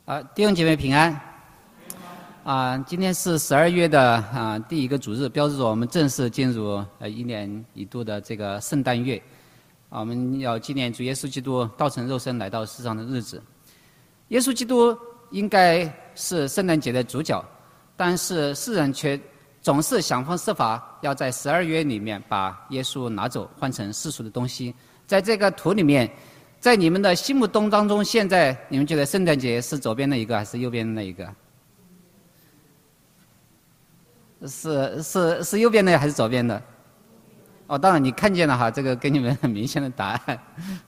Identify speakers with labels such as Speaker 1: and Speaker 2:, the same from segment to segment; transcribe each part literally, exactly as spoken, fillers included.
Speaker 1: 啊，弟兄姐妹平安。啊，今天是十二月的啊第一个主日，标志着我们正式进入呃一年一度的这个圣诞月。啊，我们要纪念主耶稣基督道成肉身来到世上的日子。耶稣基督应该是圣诞节的主角，但是世人却总是想方设法要在十二月里面把耶稣拿走，换成世俗的东西。在这个图里面，在你们的心目中当中，现在你们觉得圣诞节是左边的一个还是右边的那一个？是是是右边的还是左边的？哦，当然你看见了哈，这个给你们很明显的答案。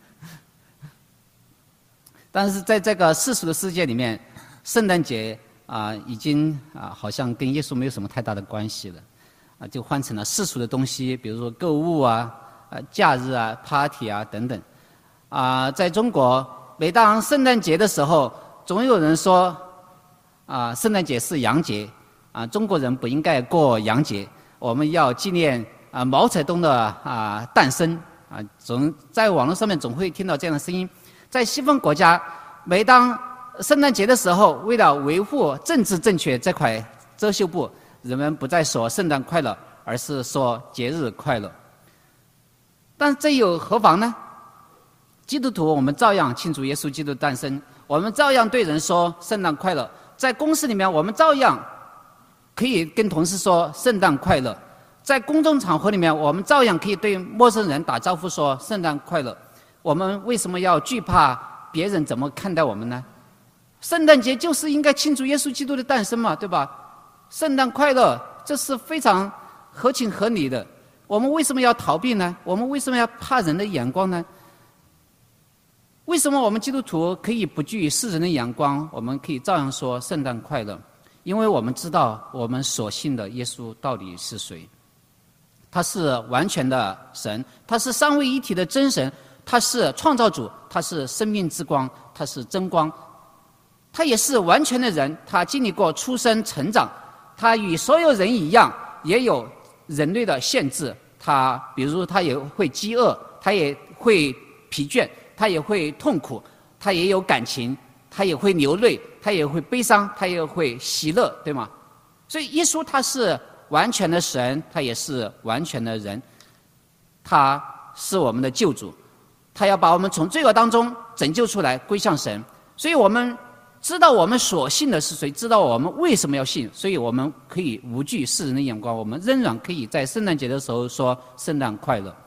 Speaker 1: 但是在这个世俗的世界里面，圣诞节啊、呃、已经啊、呃、好像跟耶稣没有什么太大的关系了，啊、呃、就换成了世俗的东西，比如说购物啊、呃假日啊、party 啊等等。啊、呃，在中国，每当圣诞节的时候，总有人说啊、呃、圣诞节是洋节，啊、呃、中国人不应该过洋节，我们要纪念啊、呃、毛泽东的啊、呃、诞生啊、呃、总在网络上面总会听到这样的声音。在西方国家，每当圣诞节的时候，为了维护政治正确这块遮羞布，人们不再说圣诞快乐，而是说节日快乐。但这又何妨呢？基督徒我们照样庆祝耶稣基督的诞生，我们照样对人说圣诞快乐。在公司里面，我们照样可以跟同事说圣诞快乐。在公众场合里面，我们照样可以对陌生人打招呼说圣诞快乐。我们为什么要惧怕别人怎么看待我们呢？圣诞节就是应该庆祝耶稣基督的诞生嘛，对吧？圣诞快乐，这是非常合情合理的。我们为什么要逃避呢？我们为什么要怕人的眼光呢？为什么我们基督徒可以不惧世人的眼光，我们可以照样说圣诞快乐？因为我们知道我们所信的耶稣到底是谁。他是完全的神，他是三位一体的真神，他是创造主，他是生命之光，他是真光，他也是完全的人，他经历过出生成长，他与所有人一样也有人类的限制，他比如他也会饥饿，他也会疲倦，他也会痛苦，他也有感情，他也会流泪，他也会悲伤，他也会喜乐，对吗？所以耶稣他是完全的神，他也是完全的人，他是我们的救主，他要把我们从罪恶当中拯救出来，归向神。所以我们知道我们所信的是谁，知道我们为什么要信，所以我们可以无惧世人的眼光，我们仍然可以在圣诞节的时候说圣诞快乐。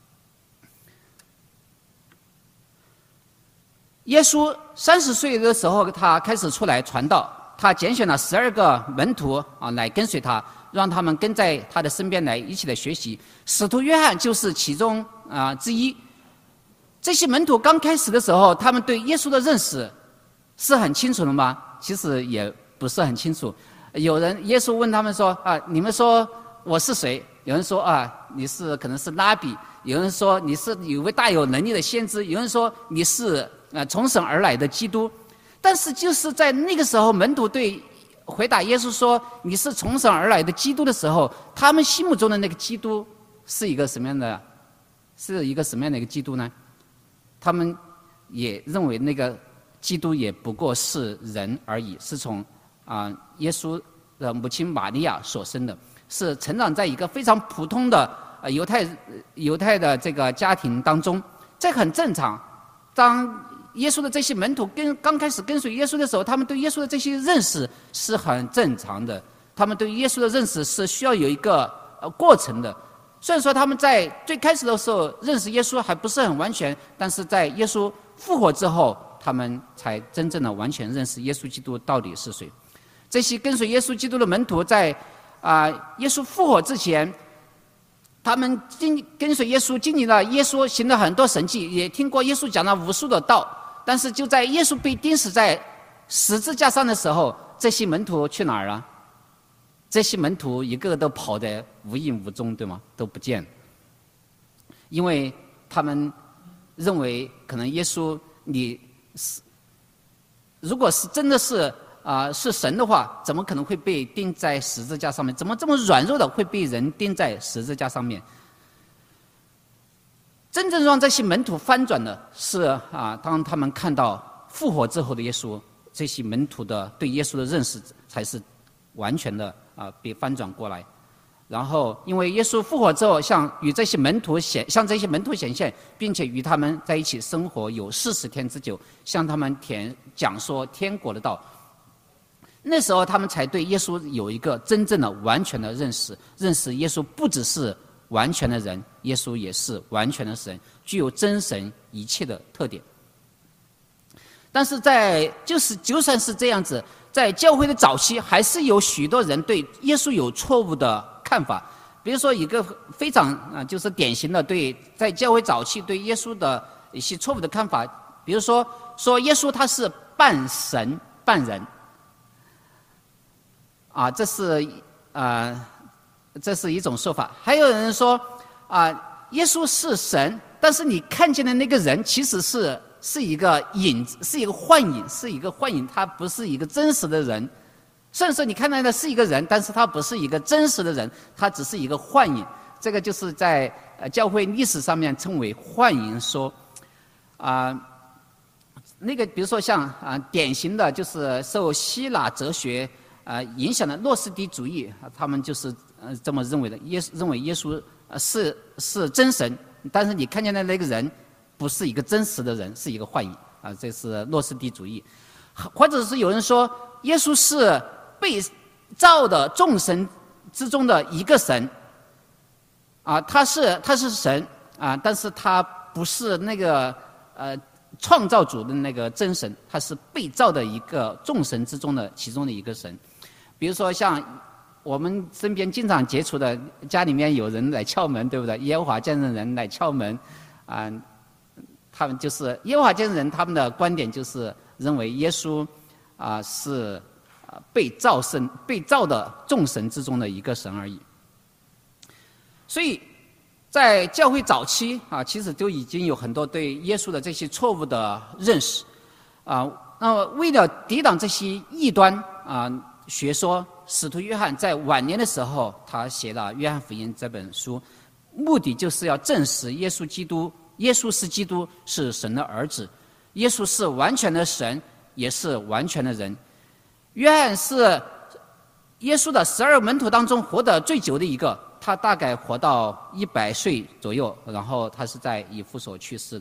Speaker 1: 耶稣三十岁的时候，他开始出来传道，他拣选了十二个门徒啊来跟随他，让他们跟在他的身边来一起来学习。使徒约翰就是其中啊之一。这些门徒刚开始的时候，他们对耶稣的认识是很清楚的吗？其实也不是很清楚。有人耶稣问他们说啊，你们说我是谁？有人说啊，你是可能是拉比，有人说你是有位大有能力的先知，有人说你是啊从神而来的基督。但是就是在那个时候，门徒对回答耶稣说你是从神而来的基督的时候，他们心目中的那个基督是一个什么样的？是一个什么样的一个基督呢？他们也认为那个基督也不过是人而已，是从啊、呃、耶稣的母亲玛利亚所生的，是成长在一个非常普通的呃犹太犹太的这个家庭当中，这很正常。当耶稣的这些门徒跟刚开始跟随耶稣的时候，他们对耶稣的这些认识是很正常的，他们对耶稣的认识是需要有一个呃过程的。虽然说他们在最开始的时候认识耶稣还不是很完全，但是在耶稣复活之后，他们才真正的完全认识耶稣基督到底是谁。这些跟随耶稣基督的门徒在啊、呃、耶稣复活之前，他们经跟随耶稣，经历了耶稣行了很多神迹，也听过耶稣讲了无数的道。但是就在耶稣被钉死在十字架上的时候，这些门徒去哪儿了？这些门徒一个个都跑得无影无踪，对吗？都不见了。因为他们认为可能耶稣你是如果是真的是啊、呃、是神的话，怎么可能会被钉在十字架上面？怎么这么软弱的会被人钉在十字架上面？真正让这些门徒翻转的是啊，当他们看到复活之后的耶稣， 这些门徒的对耶稣的认识才是完全的啊被翻转过来。然后，因为耶稣复活之后，向与这些门徒显向这些门徒显现，并且与他们在一起生活有四十天之久，向他们填讲说天国的道。那时候，他们才对耶稣有一个真正的、完全的认识，认识耶稣不只是完全的人，耶稣也是完全的神，具有真神一切的特点。但是在就是就算是这样子，在教会的早期，还是有许多人对耶稣有错误的看法。比如说一个非常啊，就是典型的对在教会早期对耶稣的一些错误的看法，比如说说耶稣他是半神半人。啊，这是啊、呃，这是一种说法。还有人说啊、呃，耶稣是神，但是你看见的那个人其实是是一个影子，是一个幻影，是一个幻影，他不是一个真实的人。虽然说你看到的是一个人，但是他不是一个真实的人，他只是一个幻影。这个就是在呃教会历史上面称为幻影说。啊、呃，那个比如说像啊、呃，典型的就是受希腊哲学。啊，影响了诺斯底主义，他们就是呃这么认为的。耶认为耶稣呃是是真神，但是你看见的那个人不是一个真实的人，是一个幻影啊，这是诺斯底主义。或者是有人说耶稣是被造的众神之中的一个神，啊，他是他是神啊，但是他不是那个呃创造主的那个真神，他是被造的一个众神之中的其中的一个神。比如说像我们身边经常接触的，家里面有人来敲门，对不对？耶和华见证人来敲门，啊、呃，他们就是耶和华见证人，他们的观点就是认为耶稣啊、呃、是啊被造神、被造的众神之中的一个神而已。所以在教会早期啊，其实就已经有很多对耶稣的这些错误的认识啊。那么为了抵挡这些异端啊。学说，使徒约翰在晚年的时候，他写了《约翰福音》这本书，目的就是要证实耶稣基督，耶稣是基督，是神的儿子，耶稣是完全的神，也是完全的人。约翰是耶稣的十二门徒当中活得最久的一个，他大概活到一百岁左右，然后他是在以弗所去世的。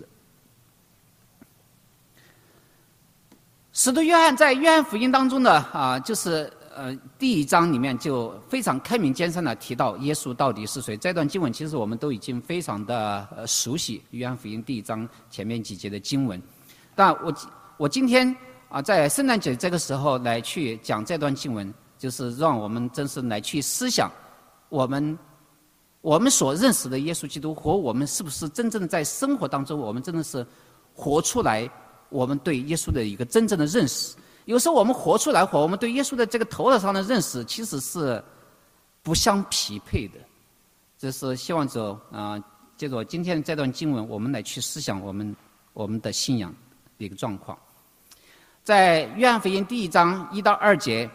Speaker 1: 使徒约翰在约翰福音当中的啊，就是呃第一章里面就非常开门见山的提到耶稣到底是谁。这段经文其实我们都已经非常的呃熟悉，约翰福音第一章前面几节的经文。但我我今天啊在圣诞节这个时候来去讲这段经文，就是让我们真是来去思想我们我们所认识的耶稣基督和我们是不是真正的在生活当中，我们真的是活出来。我们对耶稣的一个真正的认识，有时候我们活出来和我们对耶稣的这个头脑上的认识其实是不相匹配的。这是希望着啊、呃，借着今天这段经文，我们来去思想我们我们的信仰的一个状况。在约翰福音第一章一到二节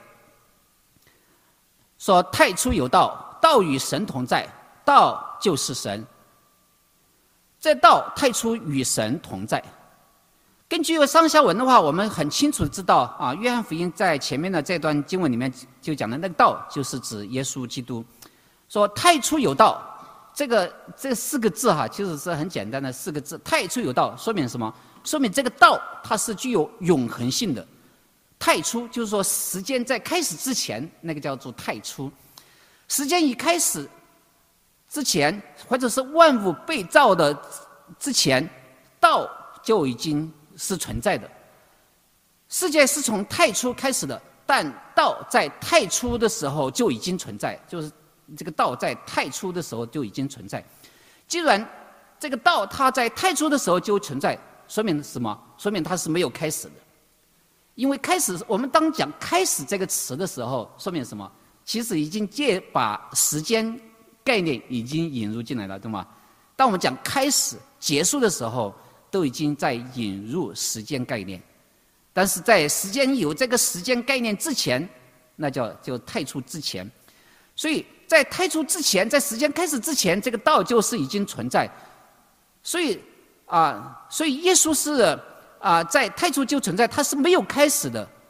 Speaker 1: 说：“太初有道，道与神同在，道就是神。这道太初与神同在。”根据上下文的话，我们很清楚知道啊，约翰福音在前面的这段经文里面就讲的那个道，就是指耶稣基督。说太初有道，这个这四个字哈，其实是很简单的四个字。太初有道，说明什么？说明这个道它是具有永恒性的。太初就是说时间在开始之前，那个叫做太初。时间一开始之前，或者是万物被造的之前，道就已经是存在的。世界是从太初开始的，但道在太初的时候就已经存在，就是这个道在太初的时候就已经存在。既然这个道它在太初的时候就存在，说明什么？说明它是没有开始的。因为开始，我们当讲开始这个词的时候，说明什么？其实已经借把时间概念已经引入进来了，对吗？当我们讲开始、结束的时候，都已经在引入时间概念。但是在时间有这个时间概念之前，那叫就太初之前。所以在太初之前，在时间开始之前，这个道就是已经存在。所以啊，所以耶稣是啊，在太初就存在，他是没有开始的。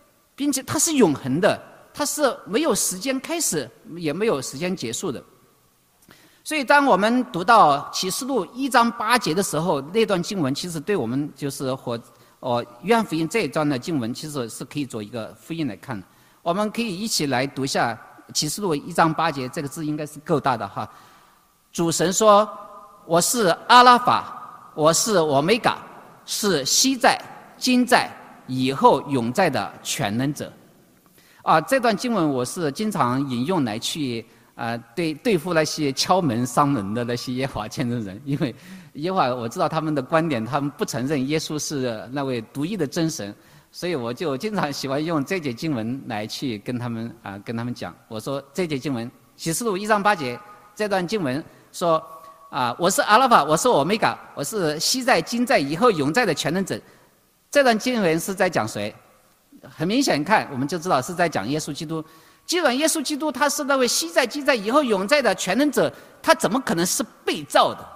Speaker 1: 并且它是永恒的，它是没有时间开始，也没有时间结束的。所以，当我们读到启示录一章八节的时候，那段经文其实对我们就是和哦约翰福音这一章的经文，其实是可以做一个呼应来看的。我们可以一起来读一下启示录一章八节，这个字应该是够大的哈。主神说：“我是阿拉法，我是欧米伽，是昔在、今在、以后永在的全能者。”啊，这段经文我是经常引用来去。啊、呃，对对付那些敲门伤门的那些耶和华见证人，因为耶和华我知道他们的观点，他们不承认耶稣是那位独一的真神，所以我就经常喜欢用这节经文来去跟他们啊、呃、跟他们讲。我说这节经文启示录一章八节这段经文说啊、呃，我是阿拉法，我是欧米伽，我是昔在、今在、以后永在的全能者。这段经文是在讲谁？很明显看我们就知道是在讲耶稣基督。既然耶稣基督他是那位昔在、今在、以后永在的全能者，他怎么可能是被造的？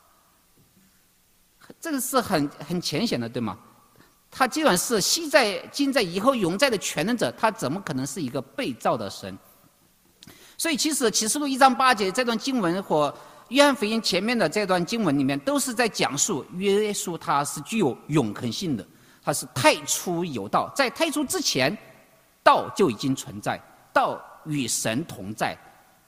Speaker 1: 这个是很很浅显的，对吗？他既然是昔在、今在、以后永在的全能者，他怎么可能是一个被造的神？所以，其实启示录一章八节这段经文和约翰福音前面的这段经文里面，都是在讲述耶稣他是具有永恒性的，他是太初有道，在太初之前，道就已经存在。道与神同在，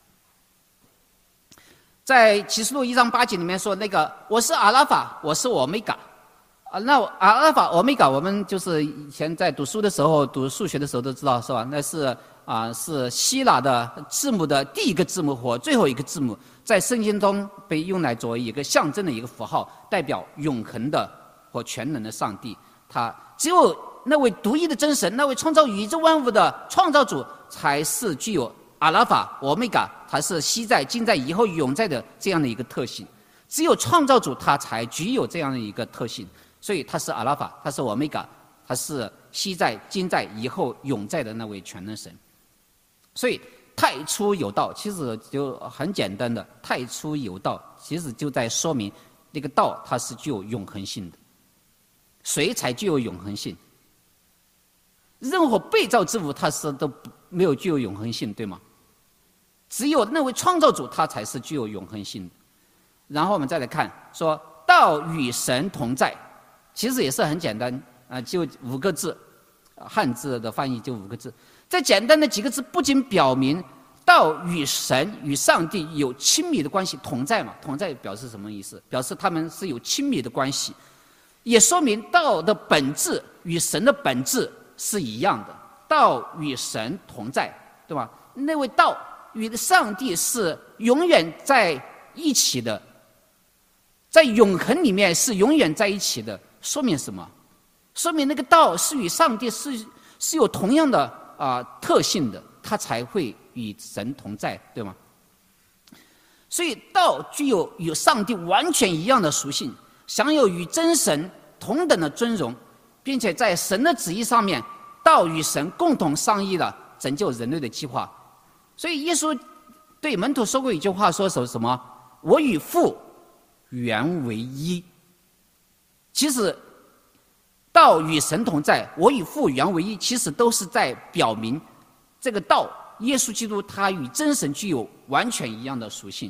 Speaker 1: 在启示录一章八节里面说，那个我是阿拉法，我是欧米伽啊。那阿拉法、欧米伽，我们就是以前在读书的时候、读数学的时候都知道，是吧？那是啊、呃，是希腊的字母的第一个字母和最后一个字母，在圣经中被用来作为一个象征的一个符号，代表永恒的和全能的上帝。他只有那位独一的真神，那位创造宇宙万物的创造主，才是具有阿拉法、欧米伽，他是昔在、今在、以后永在的这样的一个特性。只有创造主他才具有这样的一个特性，所以他是阿拉法，他是欧米伽，他是昔在、今在、以后永在的那位全能神。所以太初有道，其实就很简单的，太初有道，其实就在说明那个道它是具有永恒性的。谁才具有永恒性？任何被造之物，它是都没有具有永恒性，对吗？只有那位创造主，他才是具有永恒性的。然后我们再来看，说道与神同在，其实也是很简单啊、呃，就五个字，汉字的翻译就五个字。这简单的几个字，不仅表明道与神与上帝有亲密的关系，同在嘛，同在表示什么意思？表示他们是有亲密的关系。也说明道的本质与神的本质是一样的，道与神同在，对吧？那位道与上帝是永远在一起的，在永恒里面是永远在一起的。说明什么？说明那个道是与上帝是是有同样的啊、呃、特性的，它才会与神同在，对吗？所以道具有与上帝完全一样的属性，享有与真神同等的尊荣，并且在神的旨意上面，道与神共同商议了拯救人类的计划。所以耶稣对门徒说过一句话，说什么？我与父原为一。其实道与神同在，我与父原为一，其实都是在表明这个道耶稣基督他与真神具有完全一样的属性。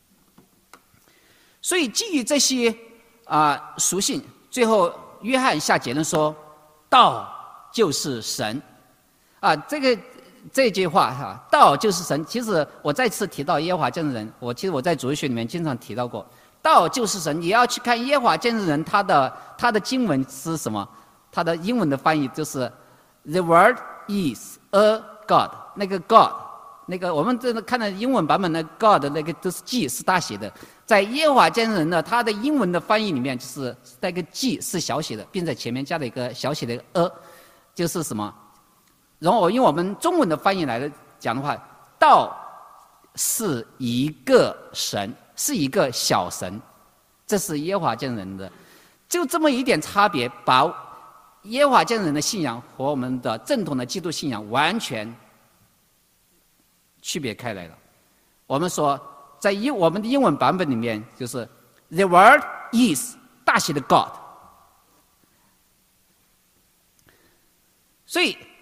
Speaker 1: 所以基于这些啊、呃、属性，最后约翰下结论说，道就是神。啊，这个这句话哈、啊，道就是神。其实我再次提到耶和华见证人，我其实我在主日学里面经常提到过，道就是神。你要去看耶和华见证人，他的他的经文是什么？他的英文的翻译就是 The word is a God。那个 God， 那个我们这个看的英文版本的 God 那个都是 G 是大写的，在耶和华见证人的他的英文的翻译里面，就是那个 G 是小写的，并在前面加了一个小写的 a， 就是什么？然后用我们中文的翻译来讲的话，道是一个神，是一个小神，这是耶和华见证人的，就这么一点差别，把耶和华见证人的信仰和我们的正统的基督信仰完全区别开来了。我们说，在英我们的英文版本里面，就是 The word is 大写的 God。所以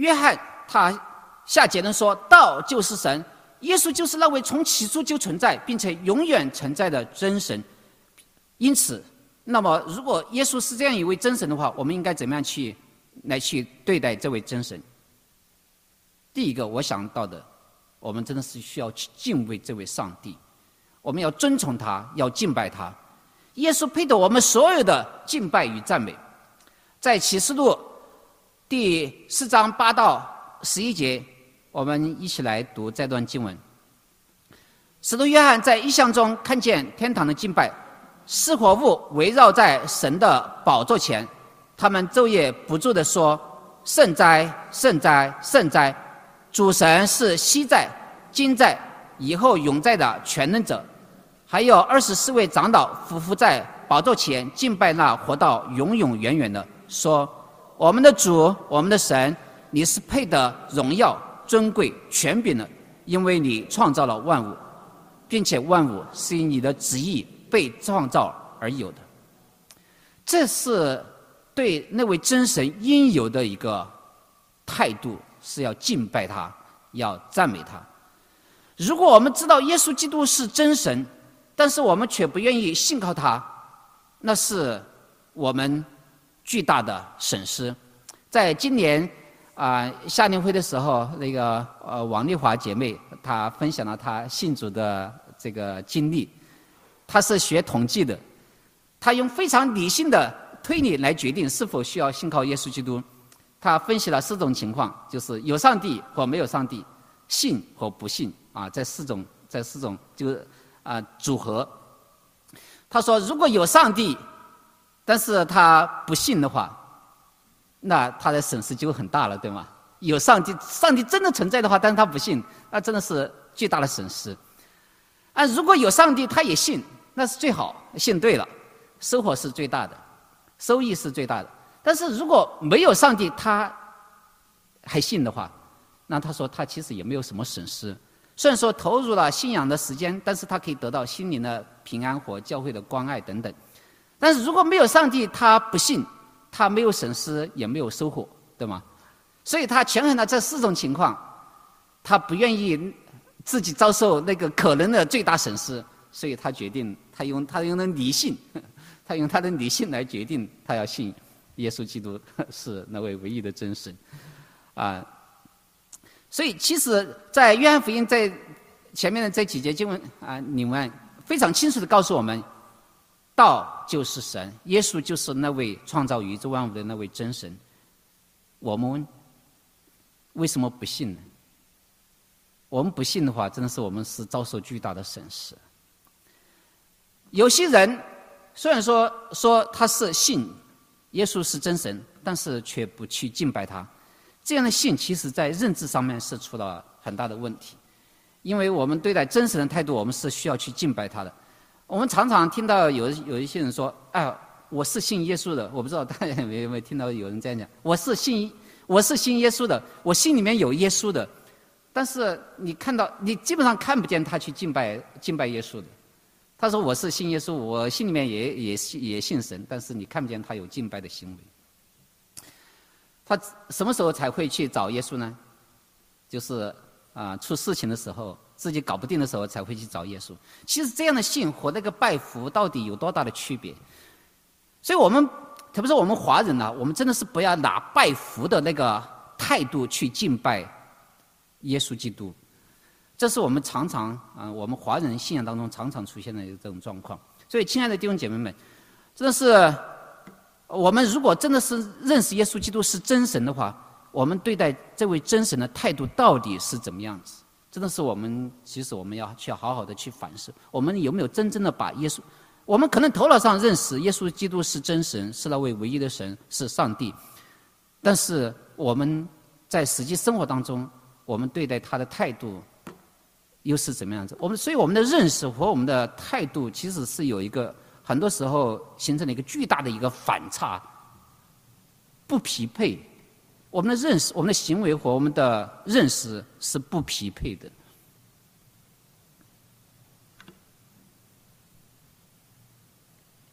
Speaker 1: 约翰他下结论说，道就是神，耶稣就是那位从起初就存在并且永远存在的真神。因此，那么如果耶稣是这样一位真神的话，我们应该怎么样去来去对待这位真神？第一个我想到的，我们真的是需要去敬畏这位上帝，我们要尊崇他，要敬拜他。耶稣配得我们所有的敬拜与赞美。在启示录第四章八到十一节，我们一起来读这段经文。使徒约翰在异象中看见天堂的敬拜，四活物围绕在神的宝座前，他们昼夜不住地说：圣哉，圣哉，圣哉！主神是昔在、今在、以后永在的全能者。还有二十四位长老匍匐在宝座前敬拜那活到永永远远的，说：我们的主，我们的神，你是配得荣耀、尊贵、权柄的，因为你创造了万物，并且万物是以你的旨意被创造而有的。这是对那位真神应有的一个态度，是要敬拜他，要赞美他。如果我们知道耶稣基督是真神，但是我们却不愿意信靠他，那是我们巨大的损失。在今年啊、呃、夏令会的时候，那个呃王丽华姐妹她分享了她信主的这个经历。她是学统计的，她用非常理性的推理来决定是否需要信靠耶稣基督。她分析了四种情况，就是有上帝或没有上帝，信或不信啊，这四种这四种就是啊、呃、组合。她说，如果有上帝，但是他不信的话，那他的损失就很大了，对吗？有上帝，上帝真的存在的话，但是他不信，那真的是巨大的损失。啊，如果有上帝，他也信，那是最好，信对了，收获是最大的，收益是最大的。但是如果没有上帝，他还信的话，那他说他其实也没有什么损失。虽然说投入了信仰的时间，但是他可以得到心灵的平安和教会的关爱等等。但是如果没有上帝，他不信，他没有损失，也没有收获，对吗？所以他权衡了这四种情况，他不愿意自己遭受那个可能的最大损失，所以他决定，他用他用的理性，他用他的理性来决定，他要信耶稣基督是那位唯一的真神，啊。所以其实，在约翰福音在前面的这几节经文啊，你们非常清楚地告诉我们，道就是神，耶稣就是那位创造宇宙万物的那位真神。我们为什么不信呢？我们不信的话，真的是我们是遭受巨大的损失。有些人虽然说说他是信耶稣是真神，但是却不去敬拜他。这样的信，其实在认知上面是出了很大的问题。因为我们对待真神的态度，我们是需要去敬拜他的。我们常常听到有有一些人说：“哎，我是信耶稣的。”我不知道大家有没有没有听到有人这样讲：“我是信，我是信耶稣的，我心里面有耶稣的。”但是你看到，你基本上看不见他去敬拜敬拜耶稣的。他说：“我是信耶稣，我心里面也也信也信神，但是你看不见他有敬拜的行为。”他什么时候才会去找耶稣呢？就是啊、呃，出事情的时候，自己搞不定的时候才会去找耶稣。其实这样的信和那个拜福到底有多大的区别？所以我们特别是我们华人呢、啊，我们真的是不要拿拜福的那个态度去敬拜耶稣基督。这是我们常常啊、呃，我们华人信仰当中常常出现的这种状况。所以，亲爱的弟兄姐妹们，真的是。我们如果真的是认识耶稣基督是真神的话，我们对待这位真神的态度到底是怎么样子？真的是我们，其实我们要去好好的去反思，我们有没有真正的把耶稣，我们可能头脑上认识耶稣基督是真神，是那位唯一的神，是上帝，但是我们在实际生活当中，我们对待他的态度又是怎么样子？我们所以我们的认识和我们的态度其实是有一个。很多时候形成了一个巨大的一个反差，不匹配。我们的认识、我们的行为和我们的认识是不匹配的。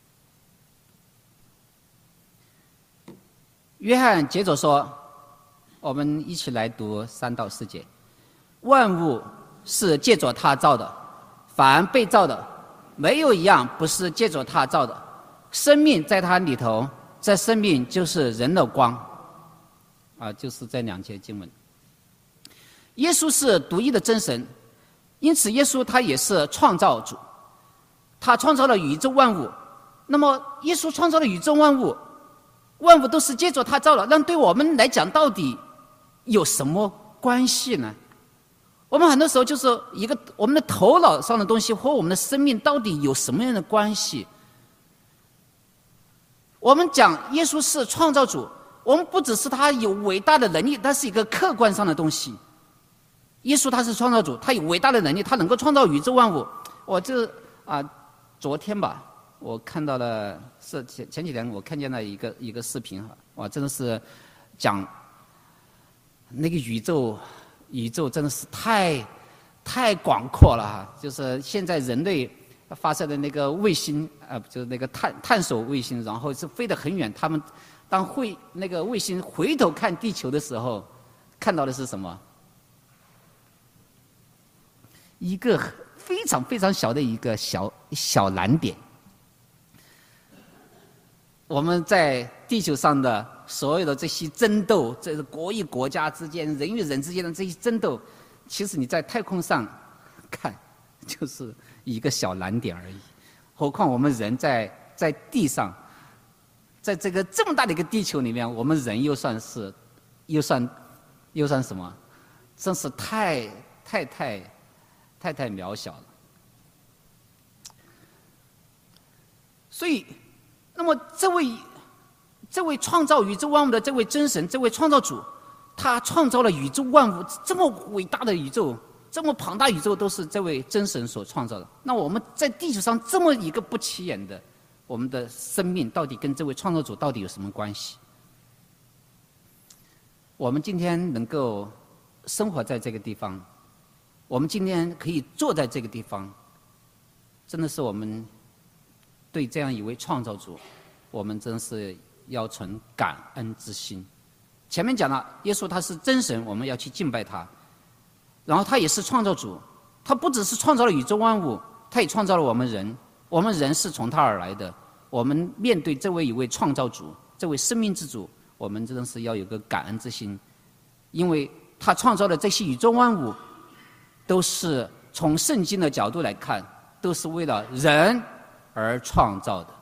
Speaker 1: 约翰接着说：“ 我们一起来读三到四节。万物是借着他造的，凡被造的，没有一样不是借着他造的。生命在他里头，这生命就是人的光。啊，就是这两节经文。耶稣是独一的真神，因此耶稣他也是创造主，他创造了宇宙万物。那么耶稣创造了宇宙万物，万物都是借着他造的，那对我们来讲到底有什么关系呢？我们很多时候就是一个我们的头脑上的东西和我们的生命到底有什么样的关系？我们讲耶稣是创造主，我们不只是他有伟大的能力，他是一个客观上的东西。耶稣他是创造主，他有伟大的能力，他能够创造宇宙万物。我这啊、呃，昨天吧，我看到了是前前几天我看见了一个一个视频哈，哇，真的是讲那个宇宙，宇宙真的是太太广阔了哈。就是现在人类发射的那个卫星啊、呃，就是那个探探索卫星，然后是飞得很远。他们当会那个卫星回头看地球的时候，看到的是什么？一个非常非常小的一个小小蓝点。我们在地球上的所有的这些争斗，这是国与国家之间、人与人之间的这些争斗，其实你在太空上看，就是一个小蓝点而已。何况我们人在在地上，在这个这么大的一个地球里面，我们人又算是，又算，又算什么？真是太太太。太太渺小了，所以，那么这位这位创造宇宙万物的这位真神，这位创造主，他创造了宇宙万物，这么伟大的宇宙，这么庞大宇宙，都是这位真神所创造的。那我们在地球上这么一个不起眼的，我们的生命到底跟这位创造主到底有什么关系？我们今天能够生活在这个地方，我们今天可以坐在这个地方，真的是我们对这样一位创造主，我们真是要存感恩之心。前面讲了，耶稣他是真神，我们要去敬拜他。然后他也是创造主，他不只是创造了宇宙万物，他也创造了我们人。我们人是从他而来的。我们面对这位一位创造主，这位生命之主，我们真的是要有个感恩之心，因为他创造的这些宇宙万物，都是从圣经的角度来看，都是为了人而创造的。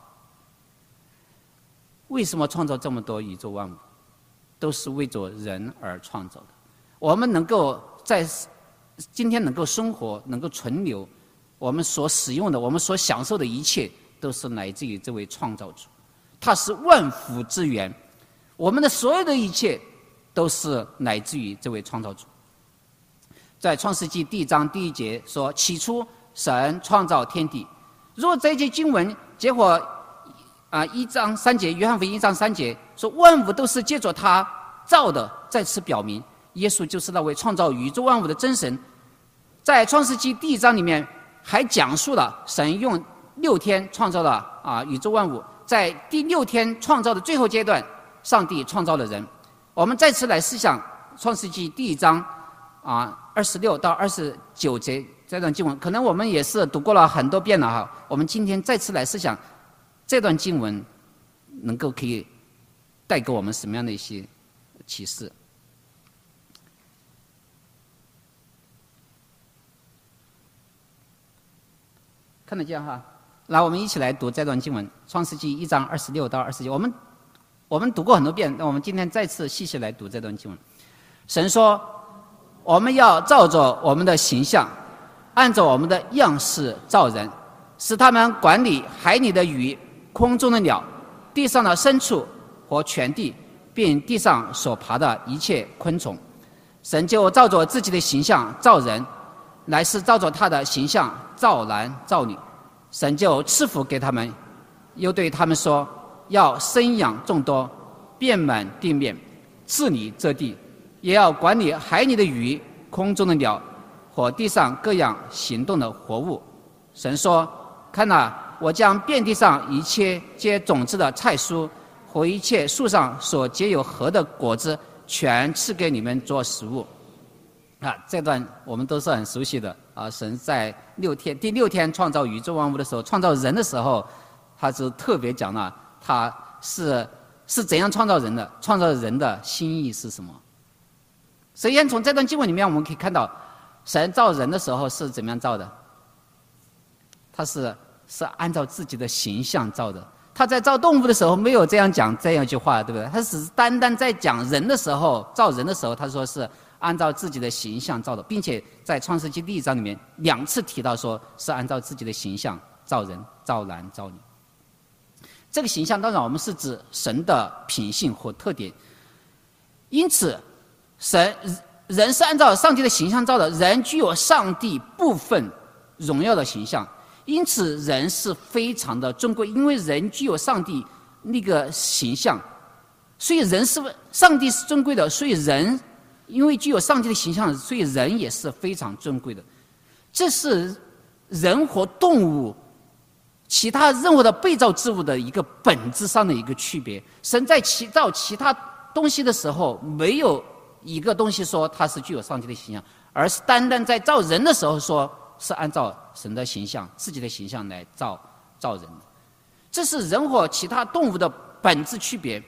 Speaker 1: 为什么创造这么多宇宙万物？都是为着人而创造的。我们能够在今天能够生活，能够存留，我们所使用的，我们所享受的一切，都是来自于这位创造主。他是万福之源，我们的所有的一切都是来自于这位创造主。在创世纪第一章第一节说：“起初神创造天地。”如果这一节经文，结果啊一章三节，约翰福音一章三节说万物都是借着他造的，在此表明耶稣就是那位创造宇宙万物的真神。在创世纪第一章里面还讲述了神用六天创造了啊宇宙万物，在第六天创造的最后阶段，上帝创造了人。我们再次来思想创世纪第一章啊二十六到二十九节这段经文，可能我们也是读过了很多遍了哈。我们今天再次来思想这段经文，能够可以带给我们什么样的一些启示？看得见哈？来，我们一起来读这段经文，创世纪一章二十六到二十九。我们我们读过很多遍，那我们今天再次细细来读这段经文。神说：“我们要照着我们的形象，按照我们的样式造人，使他们管理海里的鱼、空中的鸟、地上的牲畜和全地，并地上所爬的一切昆虫。”神就照着自己的形象造人，乃是照着他的形象造男造女。神就赐福给他们，又对他们说：“要生养众多，遍满地面，治理这地，也要管理海里的鱼、空中的鸟和地上各样行动的活物。”神说：“看哪，我将遍地上一切结种子的菜蔬和一切树上所结有核的果子全赐给你们做食物。啊，这段我们都是很熟悉的啊。神在六天第六天创造宇宙万物的时候，创造人的时候，他就特别讲了，他是是怎样创造人的，创造人的心意是什么。首先从这段经文里面，我们可以看到，神造人的时候是怎么样造的？他是是按照自己的形象造的。他在造动物的时候没有这样讲这样一句话，对不对？他只是单单在讲人的时候，造人的时候，他说是按照自己的形象造的，并且在创世纪第一章里面两次提到说是按照自己的形象造人、造男、造女。这个形象当然我们是指神的品性或特点，因此神人是按照上帝的形象造的，人具有上帝部分荣耀的形象，因此人是非常的尊贵，因为人具有上帝那个形象，所以人是上帝是尊贵的，所以人因为具有上帝的形象，所以人也是非常尊贵的。这是人和动物其他任何的被造之物的一个本质上的一个区别。神在其造其他东西的时候，没有一个东西说它是具有上帝的形象，而是单单在造人的时候说是按照神的形象、自己的形象来造造人的。这是人和其他动物的本质区别。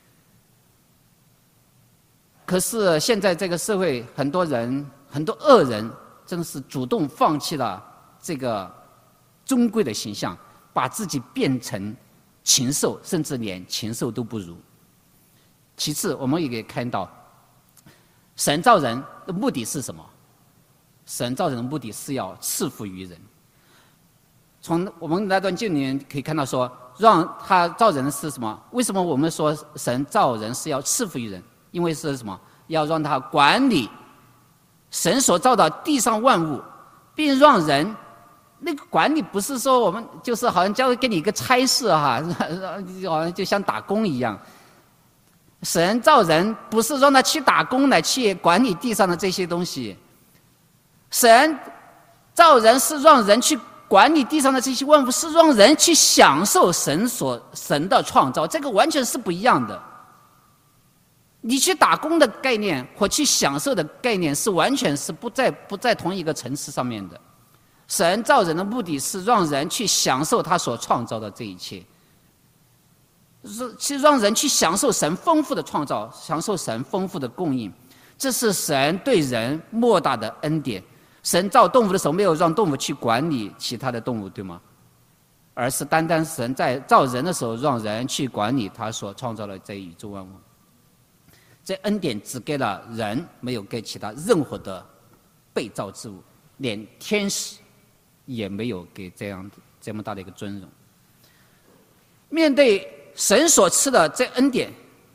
Speaker 1: 可是现在这个社会，很多人、很多恶人，真的是主动放弃了这个尊贵的形象，把自己变成禽兽，甚至连禽兽都不如。其次，我们也可以看到，神造人的目的是什么？神造人的目的是要赐福于人。从我们那段经里面可以看到说，让他造人是什么？为什么我们说神造人是要赐福于人？因为是什么？要让他管理神所造的地上万物，并让人那个管理不是说我们就是好像交给你一个差事哈，好像就像打工一样。神造人不是让他去打工来去管理地上的这些东西，神造人是让人去管理地上的这些万物，是让人去享受神所神的创造，这个完全是不一样的。你去打工的概念和去享受的概念是完全是不在不在同一个层次上面的。神造人的目的是让人去享受他所创造的这一切，是去让人去享受神丰富的创造，享受神丰富的供应。这是神对人莫大的恩典。神造动物的时候没有让动物去管理其他的动物，对吗？而是单单神在造人的时候让人去管理他所创造的这宇宙万物。这恩典只给了人，没有给其他任何的被造之物，连天使也没有给这样这么大的一个尊荣。面对神所赐的这恩典，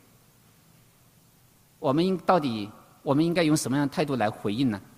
Speaker 1: 我们应到底我们应该用什么样的态度来回应呢？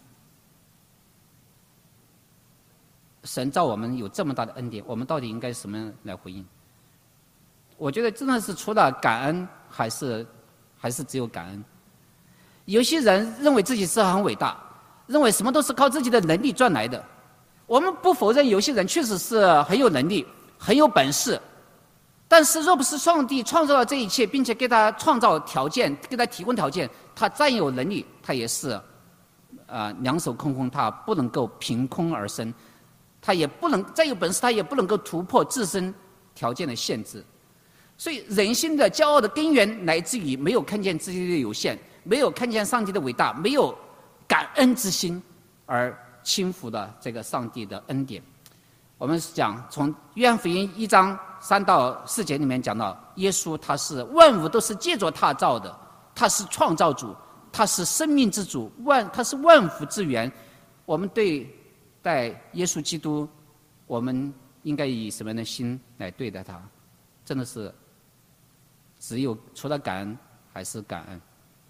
Speaker 1: 神造我们有这么大的恩典，我们到底应该什么样来回应？我觉得真的是除了感恩，还是还是只有感恩。有些人认为自己是很伟大，认为什么都是靠自己的能力赚来的。我们不否认有些人确实是很有能力、很有本事，但是若不是上帝创造了这一切，并且给他创造条件、给他提供条件，他再有能力，他也是呃两手空空，他不能够凭空而生，他也不能再有本事，他也不能够突破自身条件的限制。所以人心的骄傲的根源来自于没有看见自己的有限，没有看见上帝的伟大，没有感恩之心，而轻浮了这个上帝的恩典。我们讲从约翰福音一章三到四节里面讲到，耶稣他是万物都是借着他造的，他是创造主，他是生命之主，万他是万福之源。我们对待耶稣基督，我们应该以什么样的心来对待他？真的是只有除了感恩还是感恩。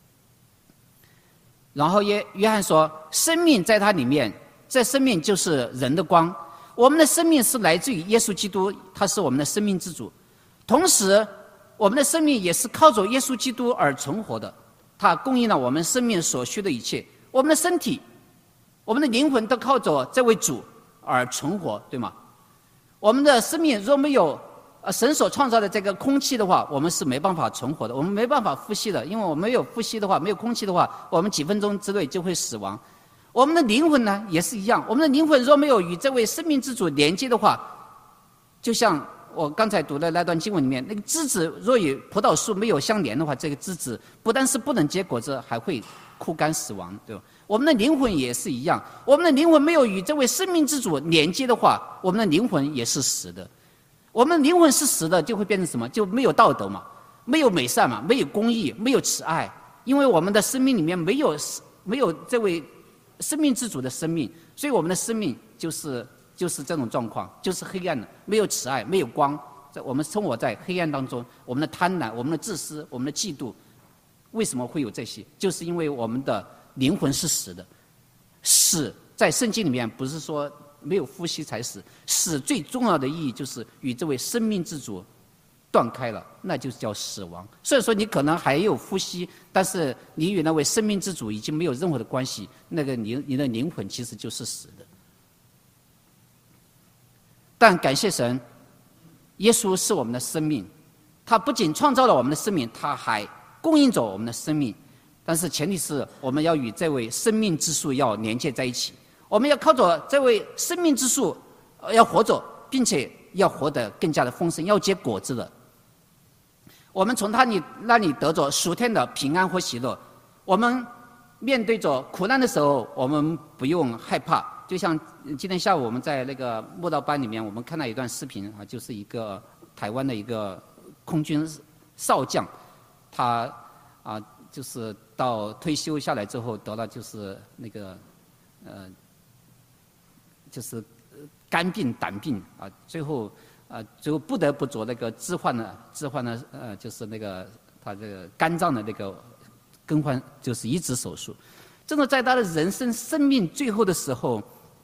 Speaker 1: 然后约约翰说，生命在他里面，这生命就是人的光。我们的生命是来自于耶稣基督，他是我们的生命之主。同时我们的生命也是靠着耶稣基督而存活的，他供应了我们生命所需的一切。我们的身体、我们的灵魂都靠着这位主而存活，对吗？我们的生命若没有呃神所创造的这个空气的话，我们是没办法存活的，我们没办法呼吸的，因为我们没有呼吸的话，没有空气的话，我们几分钟之内就会死亡。我们的灵魂呢也是一样，我们的灵魂若没有与这位生命之主连接的话，就像我刚才读的那段经文里面，那个枝子若与葡萄树没有相连的话，这个枝子不但是不能结果子，还会枯干死亡，对吧？我们的灵魂也是一样，我们的灵魂没有与这位生命之主连接的话，我们的灵魂也是死的。我们的灵魂是死的，就会变成什么？就没有道德嘛，没有美善嘛，没有公义，没有慈爱，因为我们的生命里面没有没有这位生命之主的生命，所以我们的生命就是就是这种状况，就是黑暗的，没有慈爱，没有光。在我们生活在黑暗当中，我们的贪婪，我们的自私，我们的嫉妒，为什么会有这些？就是因为我们的灵魂是死的。死在圣经里面不是说没有呼吸才死，死最重要的意义就是与这位生命之主断开了，那就叫死亡。所以说你可能还有呼吸，但是你与那位生命之主已经没有任何的关系，那个你你的灵魂其实就是死的。但感谢神，耶稣是我们的生命，他不仅创造了我们的生命，他还供应着我们的生命。但是前提是我们要与这位生命之树要连接在一起，我们要靠着这位生命之树要活着，并且要活得更加的丰盛，要结果子的。我们从他里那里得着属天的平安和喜乐。我们面对着苦难的时候，我们不用害怕。就像今天下午我们在那个慕道班里面，我们看到一段视频啊，就是一个台湾的一个空军少将，他啊就是到退休下来之后得了就是那个呃就是肝病胆病啊，最后啊最后不得不做那个置换的置换的呃就是那个他这个肝脏的那个更换，就是移植手术。真的在他的人生生命最后的时候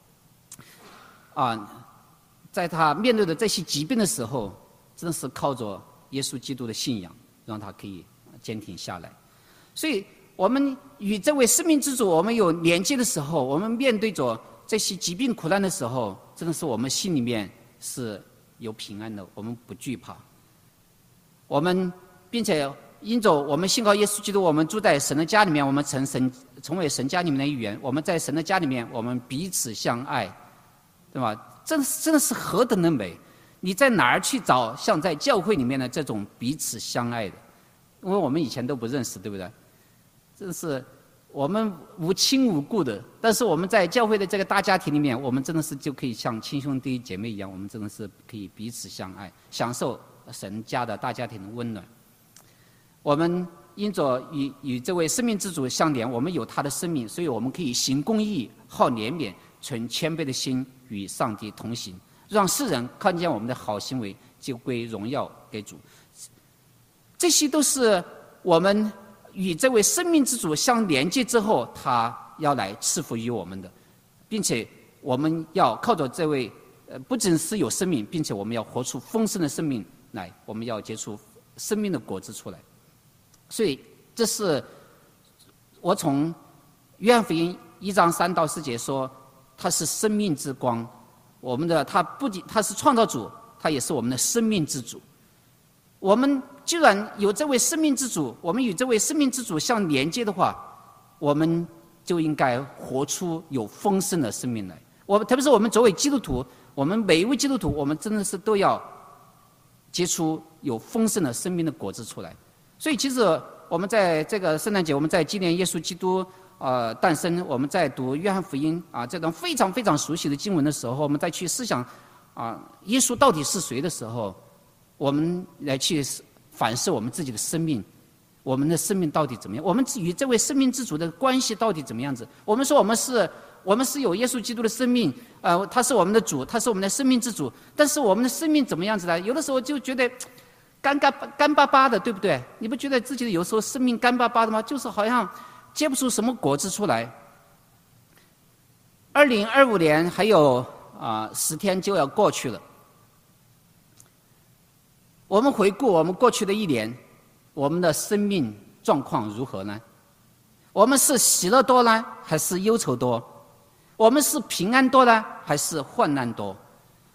Speaker 1: 啊，在他面对的这些疾病的时候，真的是靠着耶稣基督的信仰让他可以坚挺下来。所以我们与这位生命之主我们有连接的时候，我们面对着这些疾病苦难的时候，真的是我们心里面是有平安的，我们不惧怕。我们并且因着我们信靠耶稣基督，我们住在神的家里面，我们成神成为神家里面的一员。我们在神的家里面，我们彼此相爱，对吧？真真的是何等的美！你在哪儿去找像在教会里面的这种彼此相爱的？因为我们以前都不认识，对不对？真是我们无亲无故的，但是我们在教会的这个大家庭里面，我们真的是就可以像亲兄弟姐妹一样，我们真的是可以彼此相爱，享受神家的大家庭的温暖。我们因着与与这位生命之主相连，我们有他的生命，所以我们可以行公义、好怜悯、存谦卑的心与上帝同行，让世人看见我们的好行为，就归荣耀给主。这些都是我们与这位生命之主相连接之后，他要来赐福于我们的，并且我们要靠着这位，呃，不仅是有生命，并且我们要活出丰盛的生命来，我们要结出生命的果子出来。所以，这是我从约翰福音一章三到四节说，他是生命之光。我们的他不仅他是创造主，他也是我们的生命之主。我们既然有这位生命之主，我们与这位生命之主相连接的话，我们就应该活出有丰盛的生命来。我们特别是我们作为基督徒，我们每一位基督徒，我们真的是都要结出有丰盛的生命的果子出来。所以，其实我们在这个圣诞节，我们在纪念耶稣基督呃诞生，我们在读约翰福音啊这段非常非常熟悉的经文的时候，我们再去思想啊耶稣到底是谁的时候，我们来去反思我们自己的生命，我们的生命到底怎么样？我们与这位生命之主的关系到底怎么样子？我们说我们是，我们是有耶稣基督的生命，呃，他是我们的主，他是我们的生命之主。但是我们的生命怎么样子呢？有的时候就觉得干干干巴巴的，对不对？你不觉得自己有时候生命干巴巴的吗？就是好像结不出什么果子出来。二零二五年还有啊十天就要过去了。我们回顾我们过去的一年，我们的生命状况如何呢？我们是喜乐多呢，还是忧愁多？我们是平安多呢，还是患难多？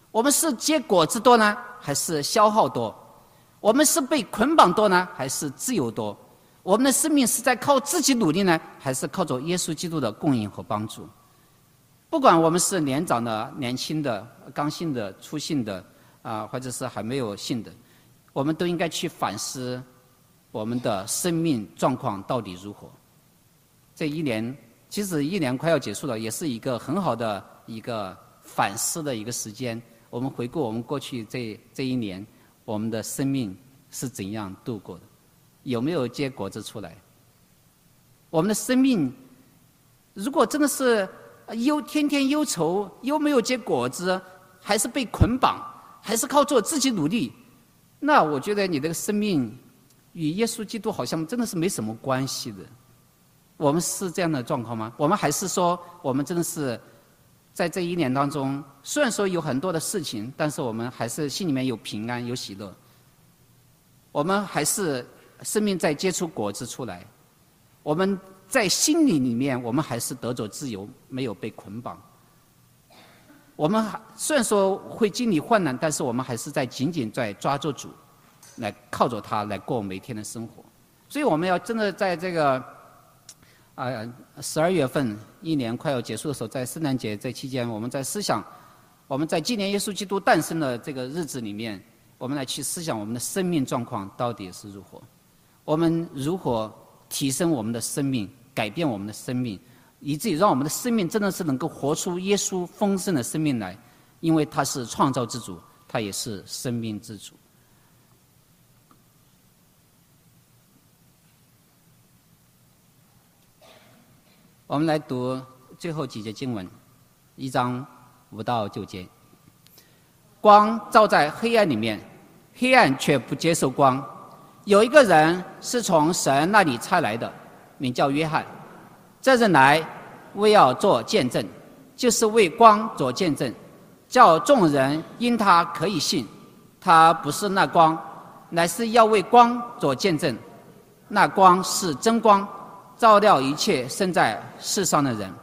Speaker 1: 我们是结果子多呢，还是消耗多？我们是被捆绑多呢，还是自由多？我们的生命是在靠自己努力呢，还是靠着耶稣基督的供应和帮助？不管我们是年长的、年轻的、刚信的、初信的啊、呃，或者是还没有信的，我们都应该去反思我们的生命状况到底如何。这一年，其实一年快要结束了，也是一个很好的一个反思的一个时间。我们回顾我们过去这这一年，我们的生命是怎样度过的？有没有结果子出来？我们的生命如果真的是忧天天忧愁，又没有结果子，还是被捆绑，还是靠做自己努力，那我觉得你的生命与耶稣基督好像真的是没什么关系的。我们是这样的状况吗？我们还是说我们真的是在这一年当中，虽然说有很多的事情，但是我们还是心里面有平安有喜乐，我们还是生命在结出果子出来，我们在心理里面我们还是得着自由，没有被捆绑。我们虽然说会经历患难，但是我们还是在紧紧在抓住主，来靠着他来过每天的生活。所以我们要真的在这个啊十二月份一年快要结束的时候，在圣诞节这期间，我们在思想我们在纪念耶稣基督诞生的这个日子里面，我们来去思想我们的生命状况到底是如何，我们如何提升我们的生命，改变我们的生命，以至于让我们的生命真的是能够活出耶稣丰盛的生命来，因为他是创造之主，他也是生命之主。我们来读最后几节经文，一章五到九节。光照在黑暗里面，黑暗却不接受光。有一个人是从神那里差来的，名叫约翰。这人来为要做见证，就是为光做见证，叫众人因他可以信。他不是那光，乃是要为光做见证。那光是真光，照亮一切生在世上的人。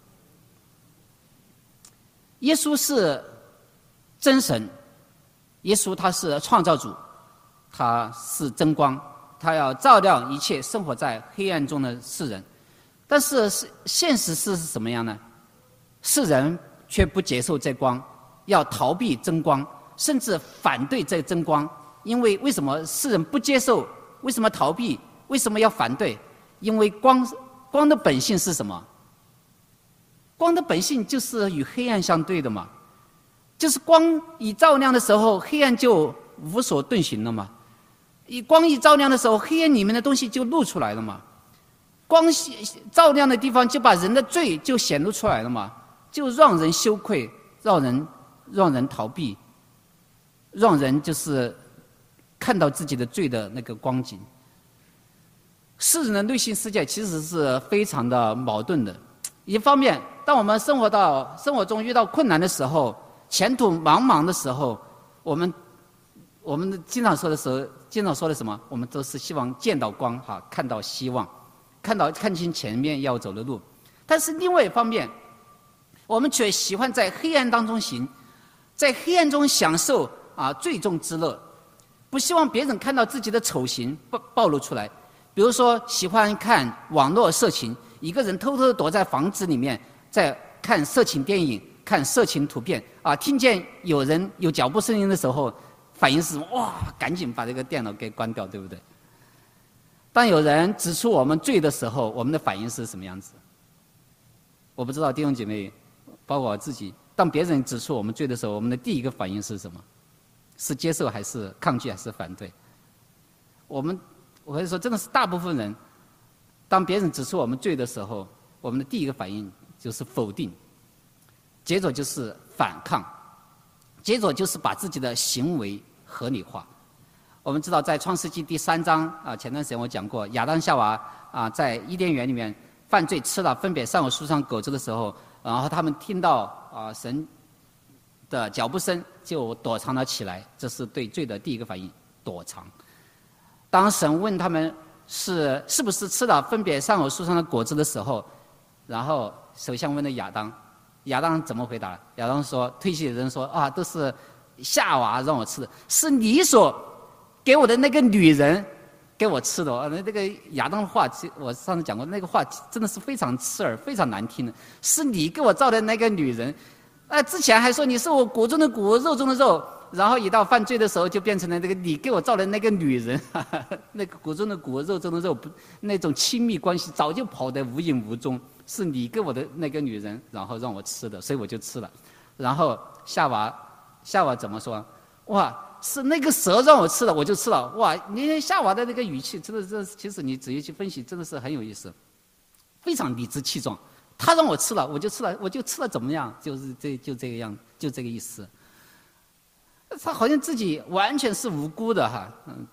Speaker 1: 耶稣是真神，耶稣他是创造主，他是真光，他要照亮一切生活在黑暗中的世人。但是现实是什么样呢？世人却不接受这光，要逃避真光，甚至反对这真光。因为为什么世人不接受？为什么逃避？为什么要反对？因为光光的本性是什么？光的本性就是与黑暗相对的嘛，就是光一照亮的时候，黑暗就无所遁形了嘛。以光一照亮的时候，黑暗里面的东西就露出来了嘛。光照亮的地方，就把人的罪就显露出来了嘛，就让人羞愧，让人让人逃避，让人就是看到自己的罪的那个光景。世人的内心世界其实是非常的矛盾的。一方面，当我们生活到生活中遇到困难的时候，前途茫茫的时候，我们我们经常说的时候，经常说的什么？我们都是希望见到光，哈，看到希望，看到看清前面要走的路。但是另外一方面，我们却喜欢在黑暗当中行，在黑暗中享受啊罪中之乐，不希望别人看到自己的丑行暴暴露出来。比如说，喜欢看网络色情，一个人偷偷地躲在房子里面，在看色情电影、看色情图片啊，听见有人有脚步声音的时候，反应是哇，赶紧把这个电脑给关掉，对不对？当有人指出我们罪的时候，我们的反应是什么样子？我不知道弟兄姐妹，包括我自己，当别人指出我们罪的时候，我们的第一个反应是什么？是接受还是抗拒还是反对？我们我可以说，真的是大部分人，当别人指出我们罪的时候，我们的第一个反应就是否定，接着就是反抗，接着就是把自己的行为合理化。我们知道，在创世纪第三章啊，前段时间我讲过，亚当夏娃啊，在伊甸园里面犯罪，吃了分别善恶树上果子的时候，然后他们听到啊神的脚步声，就躲藏了起来，这是对罪的第一个反应，躲藏。当神问他们是是不是吃了分别善恶树上的果子的时候，然后首先问了亚当， 亚当怎么回答？亚当说：“推卸的人说啊，都是夏娃让我吃的，是你所给我的那个女人给我吃的。”啊，那这个亚当的话，我上次讲过，那个话真的是非常刺耳、非常难听的。是你给我造的那个女人，啊，之前还说你是我骨中的骨、肉中的肉，然后一到犯罪的时候，就变成了这个你给我造的那个女人，哈哈，那个骨中的骨、肉中的肉，不，那种亲密关系早就跑得无影无踪。是你给我的那个女人，然后让我吃的，所以我就吃了。然后夏娃，夏娃怎么说？哇，是那个蛇让我吃的，我就吃了。哇，你夏娃的那个语气，真的是，其实你仔细去分析，真的是很有意思，非常理直气壮。他让我吃了，我就吃了，我就吃了，怎么样？就是这就这个样，就这个意思。他好像自己完全是无辜的哈，嗯。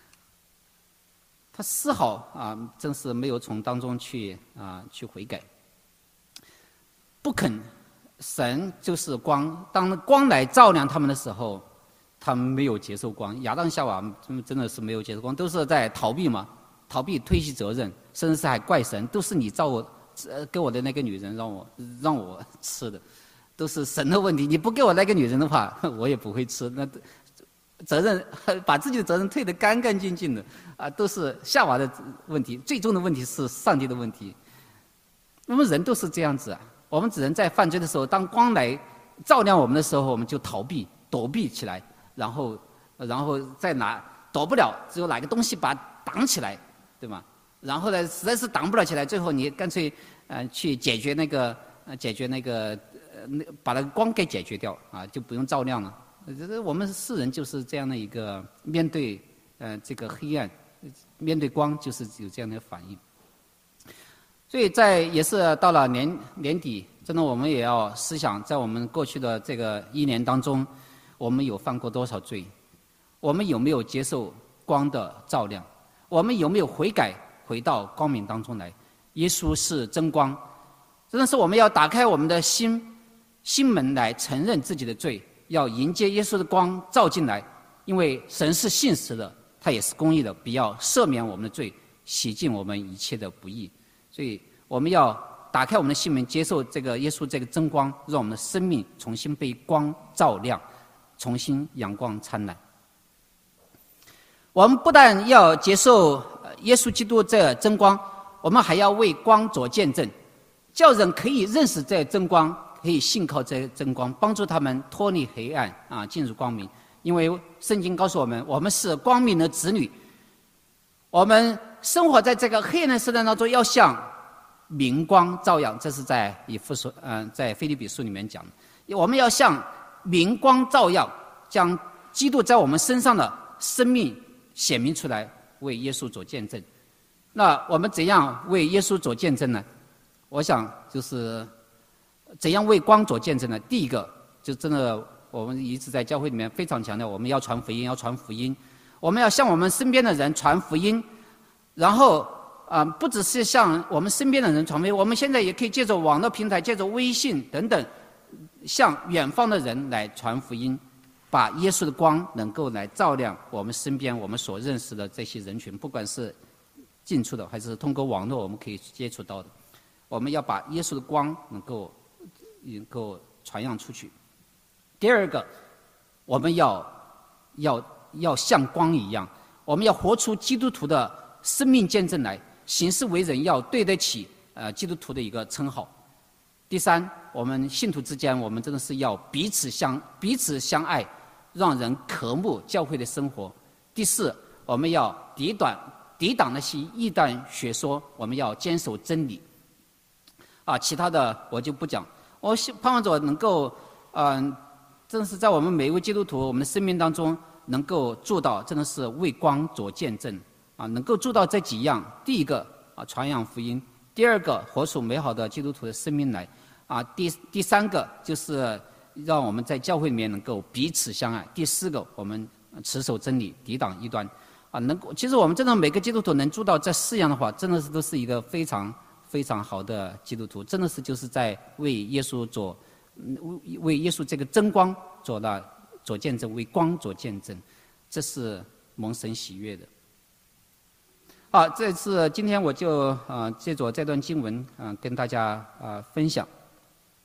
Speaker 1: 他丝毫啊，真是没有从当中去啊去悔改，不肯。神就是光，当光来照亮他们的时候，他们没有接受光。亚当夏娃真的是没有接受光，都是在逃避嘛，逃避推卸责任，甚至是还怪神，都是你造我，呃，给我的那个女人让我让我吃的，都是神的问题。你不给我那个女人的话，我也不会吃。那责任把自己的责任推得干干净净的啊，都是夏娃的问题，最终的问题是上帝的问题。我们人都是这样子啊，我们只能在犯罪的时候，当光来照亮我们的时候，我们就逃避、躲避起来，然后，然后再拿躲不了，只有哪个东西把它挡起来，对吗？然后呢，实在是挡不了起来，最后你干脆呃去解决那个呃解决那个呃那把那个光给解决掉啊，就不用照亮了。这我们世人就是这样的一个面对呃这个黑暗，面对光就是有这样的反应。所以在也是到了年年底，真的我们也要思想，在我们过去的这个一年当中，我们有犯过多少罪？我们有没有接受光的照亮？我们有没有悔改，回到光明当中来？耶稣是真光，真的是我们要打开我们的心心门来承认自己的罪。要迎接耶稣的光照进来，因为神是信实的，他也是公义的，必要赦免我们的罪，洗净我们一切的不义。所以我们要打开我们的心门，接受这个耶稣这个真光，让我们的生命重新被光照亮，重新阳光灿烂。我们不但要接受耶稣基督这真光，我们还要为光做见证，叫人可以认识这真光，可以信靠这真光，帮助他们脱离黑暗啊，进入光明。因为圣经告诉我们，我们是光明的子女，我们生活在这个黑暗的时代当中，要像明光照耀。这是在以弗所嗯、呃，在腓立比书里面讲的，我们要像明光照耀，将基督在我们身上的生命显明出来，为耶稣做见证。那我们怎样为耶稣做见证呢？我想就是怎样为光做见证呢？第一个就真的我们一直在教会里面非常强调，我们要传福音，要传福音，我们要向我们身边的人传福音，然后啊、呃，不只是向我们身边的人传福音，我们现在也可以借着网络平台，借着微信等等，向远方的人来传福音，把耶稣的光能够来照亮我们身边我们所认识的这些人群，不管是近处的还是通过网络我们可以接触到的，我们要把耶稣的光能够能够传扬出去。第二个，我们要要要像光一样，我们要活出基督徒的生命见证来，行事为人要对得起呃基督徒的一个称号。第三，我们信徒之间，我们真的是要彼此相彼此相爱，让人渴慕教会的生活。第四，我们要抵挡抵挡那些异端学说，我们要坚守真理。啊，其他的我就不讲。我盼望着能够，嗯、呃，真是在我们每一位基督徒我们的生命当中，能够做到真的是为光做见证啊，能够做到这几样。第一个啊，传扬福音；第二个，活出美好的基督徒的生命来；啊，第第三个就是让我们在教会里面能够彼此相爱；第四个，我们持守真理，抵挡异端。啊，能够其实我们真的每个基督徒能做到这四样的话，真的是都是一个非常非常好的基督徒，真的是就是在为耶稣做，为为耶稣这个真光做了做见证，为光做见证，这是蒙神喜悦的。好，这次今天我就呃借着这段经文啊、呃、跟大家啊、呃、分享。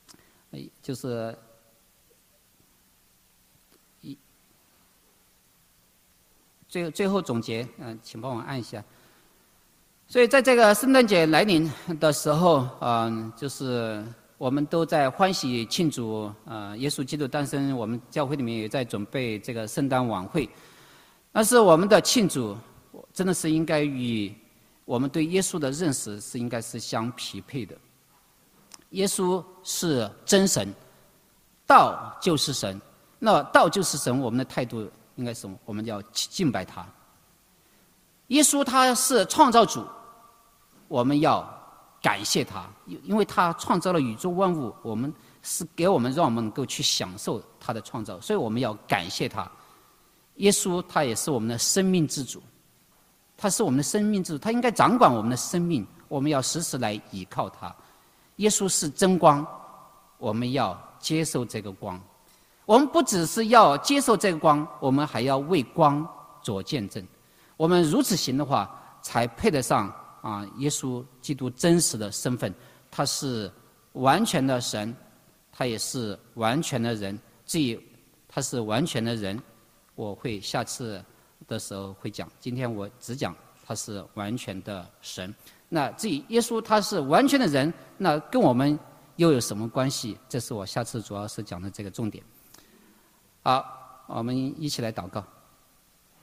Speaker 1: 就是一最最后总结，嗯、呃，请帮我按一下。所以在这个圣诞节来临的时候，嗯、呃，就是我们都在欢喜庆祝，呃，耶稣基督诞生。我们教会里面也在准备这个圣诞晚会，但是我们的庆祝真的是应该与我们对耶稣的认识是应该是相匹配的。耶稣是真神，道就是神，那道就是神，我们的态度应该是什么？我们要敬拜他。耶稣他是创造主，我们要感谢他，因为他创造了宇宙万物，我们是给我们让我们能够去享受他的创造，所以我们要感谢他。耶稣他也是我们的生命之主，他是我们的生命之主，他应该掌管我们的生命，我们要时时来倚靠他。耶稣是真光，我们要接受这个光。我们不只是要接受这个光，我们还要为光做见证。我们如此行的话，才配得上啊耶稣基督真实的身份。他是完全的神，他也是完全的人。至于他是完全的人，我会下次的时候会讲，今天我只讲他是完全的神。那至于耶稣他是完全的人，那跟我们又有什么关系？这是我下次主要是讲的这个重点。好，我们一起来祷告。